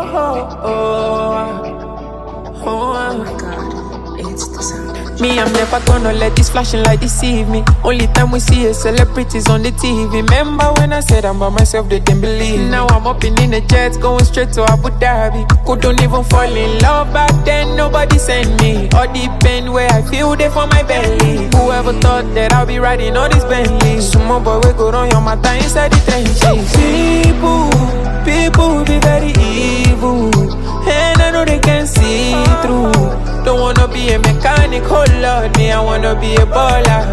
Oh my God, it's the sound. Me, I'm never gonna let this flashing light deceive me. Only time we see is celebrities on the TV. Remember when I said I'm by myself, they didn't believe. Now I'm up in the jets, going straight to Abu Dhabi. Couldn't even fall in love back then, nobody sent me. All the pain where I feel they for my belly. Whoever thought that I'll be riding all these Bentleys? Some boy we go on your matter inside the trenches. People be very evil, and I know they can see through. Don't wanna be a mechanic, oh Lord, me, I wanna be a baller.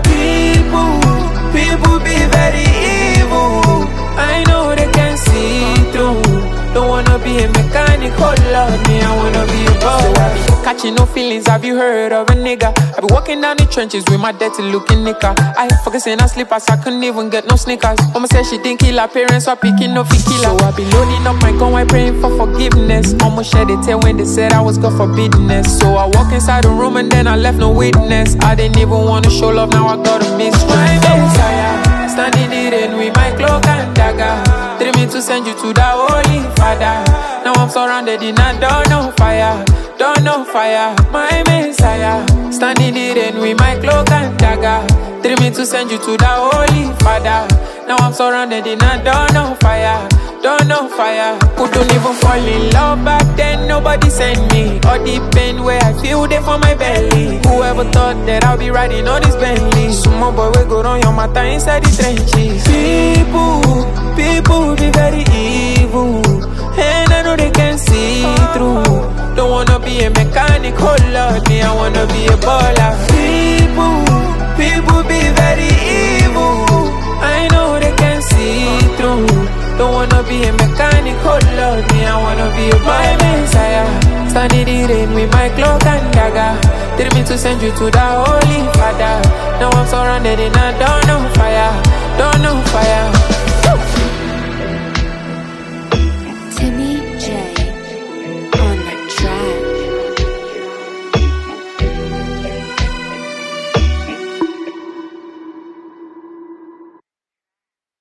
People be very evil, I know they can see through. Don't wanna be a mechanic, oh Lord, me, I wanna be a baller. Catching no feelings, have you heard of a nigga? I be walking down the trenches with my dirty looking nigga. I focusing on slippers, I couldn't even get no sneakers. Mama said she didn't kill her parents, so I picking no killer. So I be loading up my gun, I praying for forgiveness. Almost shed a tear when they said I was God forbiddenness. So I walk inside the room and then I left no witness. I didn't even wanna show love, now I got a mistress. My Messiah, standing in the rain with my cloak and dagger. Tell me to send you to the Holy Father. Now I'm surrounded in a don't know fire. Don't know fire, my Messiah. Standing in the rain with my cloak and dagger. Tell me to send you to the Holy Father. Now I'm surrounded in a don't know fire. Don't know fire. Couldn't even fall in love back then, nobody sent me. All the pain where I feel they for my belly. Whoever thought that I'll be riding all these Bentleys? Some boy we go on your matter inside the trenches. People be very evil, and I know they can see through. Don't wanna be a mechanic, oh Lord, me, I wanna be a baller. People be very evil, I know they can see through. Don't wanna be a mechanic, oh Lord, me, I wanna be a my Messiah. Standing in the rain with my cloak and dagger. Tell me to send you to the Holy Father. Now I'm surrounded in a don't know fire. Don't know fire.